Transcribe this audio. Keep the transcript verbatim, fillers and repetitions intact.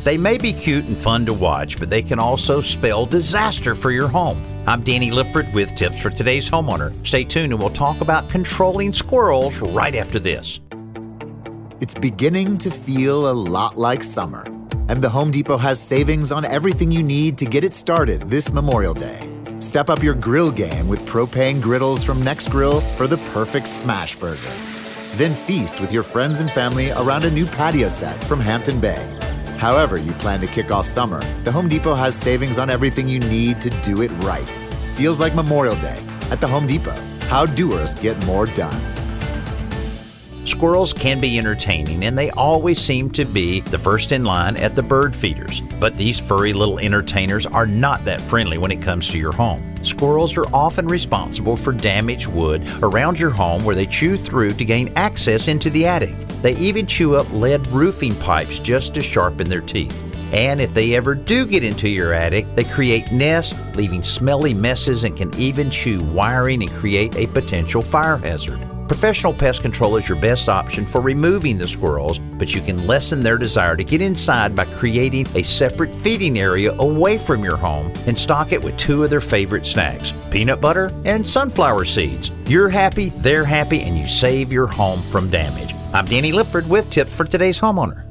They may be cute and fun to watch, but they can also spell disaster for your home. I'm Danny Lipford with tips for today's homeowner. Stay tuned and we'll talk about controlling squirrels right after this. It's beginning to feel a lot like summer, and the Home Depot has savings on everything you need to get it started this Memorial Day. Step up your grill game with propane griddles from NextGrill for the perfect smash burger. Then feast with your friends and family around a new patio set from Hampton Bay. However you plan to kick off summer, the Home Depot has savings on everything you need to do it right. Feels like Memorial Day at the Home Depot. How doers get more done. Squirrels can be entertaining, and they always seem to be the first in line at the bird feeders. But these furry little entertainers are not that friendly when it comes to your home. Squirrels are often responsible for damaged wood around your home where they chew through to gain access into the attic. They even chew up lead roofing pipes just to sharpen their teeth. And if they ever do get into your attic, they create nests, leaving smelly messes, and can even chew wiring and create a potential fire hazard. Professional pest control is your best option for removing the squirrels, but you can lessen their desire to get inside by creating a separate feeding area away from your home and stock it with two of their favorite snacks, peanut butter and sunflower seeds. You're happy, they're happy, and you save your home from damage. I'm Danny Lipford with tips for today's homeowner.